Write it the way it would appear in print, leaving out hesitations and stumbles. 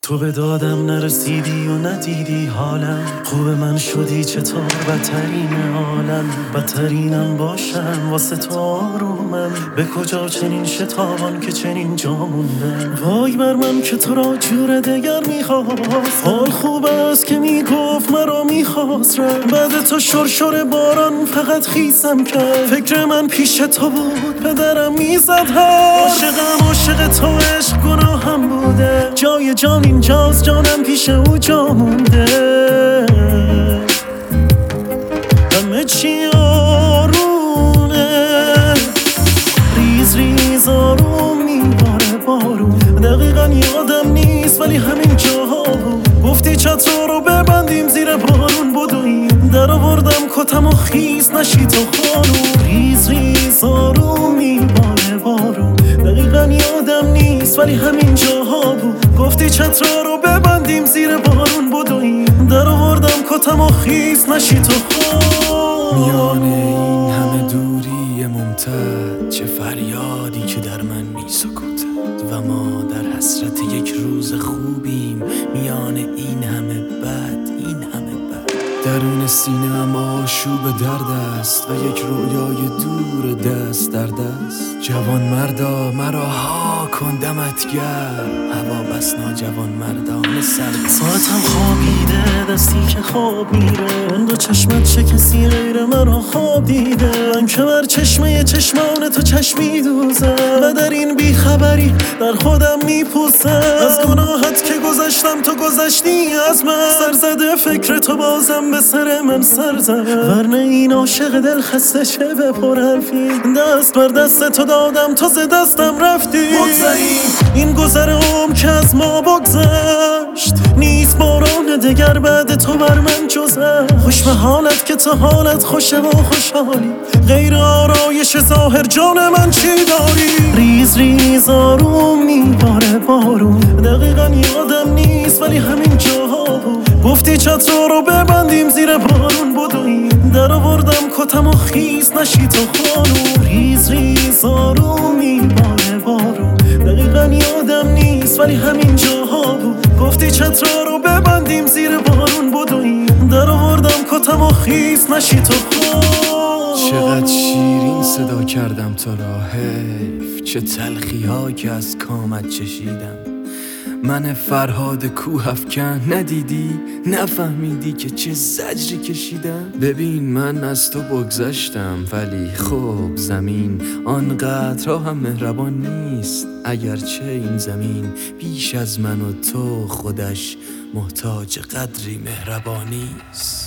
تو به دادم نرسیدی و ندیدی حالم، خوب من شدی چطور بدترین عالم. بدترینم باشم واسه تو آرومم، به کجا چنین شتابان که چنین جا موندم. وای بر من که تو را جور دگر میخواست، حال خوب است که میگفت مرا میخواست. بعد تو شرشر باران فقط خیسم کرد، فکر من پیش تو بود پدرم میزد. عاشقم عاشق تو، عشق گناهم بوده، جای جان اینجاست، جانم پیش او جا مونده. همه چی آرونه، ریز ریز آروم میباره بارون. دقیقا یادم نیست ولی همین جاها بود، گفتی چتر رو ببندیم زیر بارون بدویم. در آوردم کتم و خیس نشی تو خانون. ریز ریز آروم میباره بارون، دقیقا یادم نیست ولی همین جاها بود، گفتی چتر رو ببندیم زیر بارون بدویم. در آوردم کتم و خیس نشی تو خانون. میان این همه دوری ممتد، چه فریادی که در من میسکوتد و ما در حسرت یک روز خوبیم. میان این همه بد، این همه بد، درون سینه ام آشوب درد است و یک رویای دور دست در دست. جوان مردا مرا ها کن دمتگر، هوا بس ناجوان مردان سرد. ساعتم خوابیده، دستی که خواب میره، اون دو چشمت چه کسی غیر مرا خواب دیده. من که بر چشمه چشمان تو چشمی دوزم و در این بیخبری در خودم میپوسم. از گناهت که گذشتم تو گذشتی از من، سرزده فکر تو بازم به سر من سر زد. ورنه این عاشق دل خسته چه به پر حرفی، دست بر دست تو دادم تو ز دستم رفتی. بگذری این گذر عمر که از ما بگذشت، نیست باران دگر بعد تو بر من جزه. خوش به حالت که تو حالت خوشه و خوشحالی، غیر آرایش ظاهر جان من چی داری؟ ریز ریز آروم میباره بارون، دقیقا یادم نیست ولی همین جاها بود، گفتی چتر رو ببندیم زیر بارون بدویم. در آوردم کتم و خیس نشی تو خانون. ریز ریز آروم میباره بارون، دقیقا یادم نیست ولی همین جاها بود، گفتی چتر رو ببندیم زیر بارون بدویم. در آوردم کتم و خیس نشی تو خانون. چقدر شیرین صدا کردم تو را، حیف چه تلخی ها که از کامت چشیدم. من فرهاد کوه افکن، ندیدی نفهمیدی که چه زجری کشیدم. ببین من از تو بگذشتم ولی خب زمین آنقدر هم مهربان نیست، اگرچه این زمین بیش از من و تو خودش محتاج قدری مهربانی است.